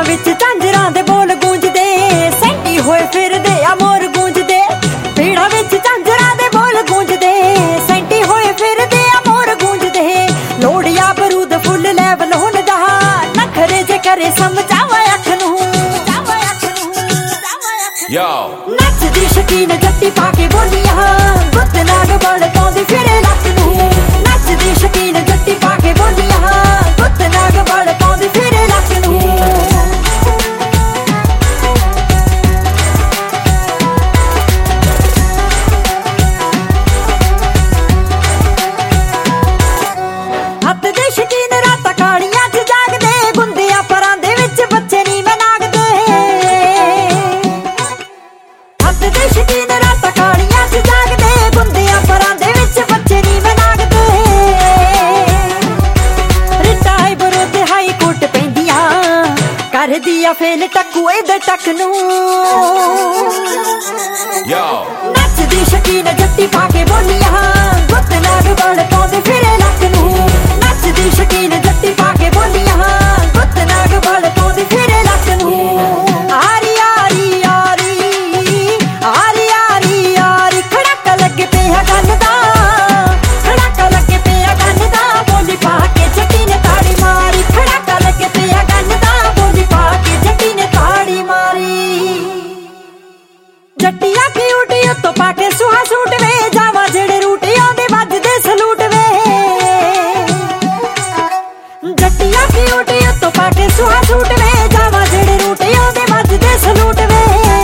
विच झांजरां दे बोल गूंजदे, सैंटी होए फिरदे आ मोर गूंजदे। पीड़ा विच झांजरां दे बोल गूंजदे, सैंटी होए फिरदे आ मोर गूंजदे। लोड़िया बरूद फुल लेवल हुंदा, नखरे जे करे समझावा अख नूं। नचदी शकीन जट्टी पाके बोलियां, गुत्त नाग बल पाउंदी फिरे लक नूं। नचदी शकीन जट्टी पाके बोलियां, गुत्त नाग बल पाउंदी फिरे लक नूं। हत्थ दे शकीन रातां कालियां च जागदे, गुंदियां परां दे विच बच्चे नी मैं नागदे। हत्थ दे शकीन रातां कालियां च जागदे, गुंदियां परां दे विच बच्चे नी मैं नागदे। रिटा है बरूद हाई कोट पैंदियां, कर दिया फेल टक्कूए दे टक नूं। नचदी शकीन जट्टी पाके बोलियां, गुत्त नाग बल पाउंदे फिरे लक नूं। नचदी शकीन जट्टी पाके बोलियां, गुत्त नाग बल पाउंदे फिरे लक नूं। आरी आरी आरी आरी आरी आरी, खड़ाका लगे पिया गन दा, खड़ाका लगे पिया गन दा। बोली पाके जट्टी ने ताड़ी मारी, खड़ाका लगे पिया गन दा। बोली पाके जट्टी ने ताड़ी मारी। जट्टिया की उठी उत्तों पाके सुहा सूट वे, जावा जेड़े रूट आंदे वजदे सलूट वे। जट्टिया की उठी उत्तों पाके सुहा सूट वे, जावा जेड़े रूट आंदे वजदे सलूट वे।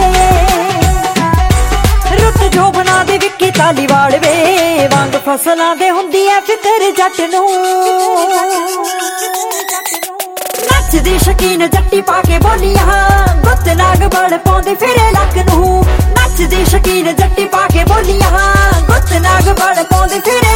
रुत जो बना दे विक्की तालीवाल वे, वांग फसलां दे हुंदी ऐ फिकर जट नूं। नचदी शकीन जट्टी पाके बोलियां, गुत्त नाग बल पाउंदे फिरे लक नूं। नचदी शकीन जट्टी पाके बोलियां, गुत्त नाग बल पाउंदे फिरे